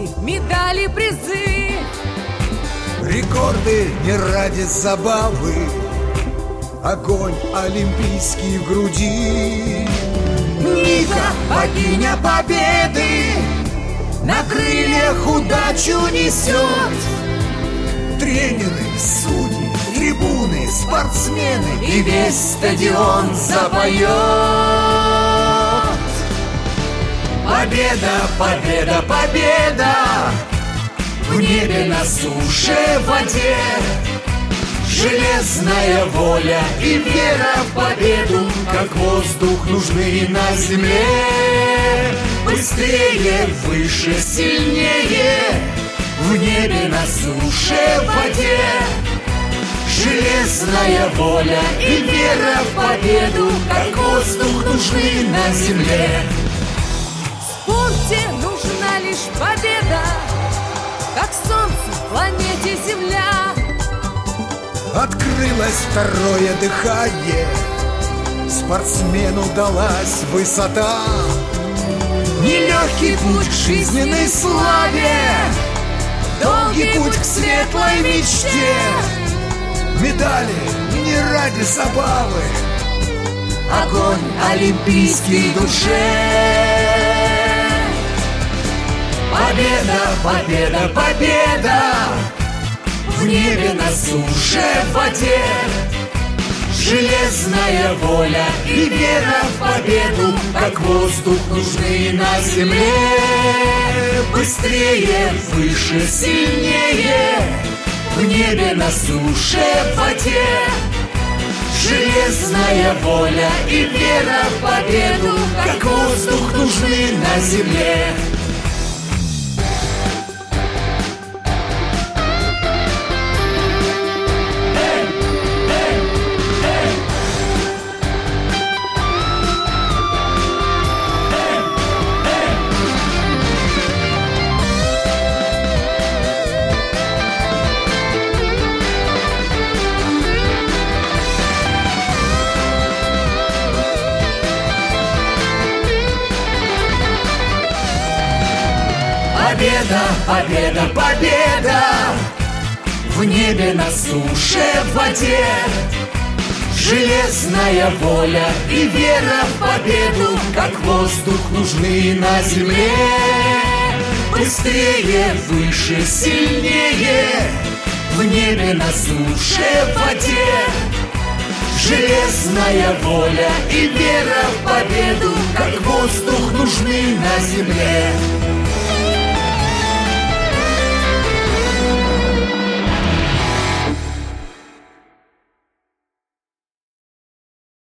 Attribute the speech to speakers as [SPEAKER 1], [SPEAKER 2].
[SPEAKER 1] победы, медали, призы.
[SPEAKER 2] Рекорды не ради забавы, огонь олимпийский в груди.
[SPEAKER 1] Ника, богиня победы, на крыльях удачу несет.
[SPEAKER 2] Тренеры, судьи, трибуны, спортсмены,
[SPEAKER 1] И весь стадион запоет.
[SPEAKER 2] победа, победа, победа
[SPEAKER 1] В небе, на суше, в воде.
[SPEAKER 2] железная воля и вера в победу, как воздух, нужны на земле. Быстрее, выше, сильнее, в небе, на суше, в воде. Железная воля и вера в победу, как воздух, нужны на земле.
[SPEAKER 1] В спорте нужна лишь победа, как солнце планете Земля.
[SPEAKER 2] Открылось второе дыхание, спортсмену далась высота. Нелегкий путь к жизненной славе, долгий путь к светлой мечте. Медали не ради забавы, огонь олимпийский в душе. Победа, победа, победа в небе, на суше, в воде. Железная воля и вера в победу, как воздух, нужны на земле. Быстрее, выше, сильнее, в небе, на суше, в воде. Железная воля и вера в победу, как воздух, нужны на земле. Победа, победа, победа в небе, на суше, в воде. Железная воля и вера в победу, как воздух, нужны на земле. Быстрее, выше, сильнее, в небе, на суше, в воде. Железная воля и вера в победу, как воздух, нужны на земле.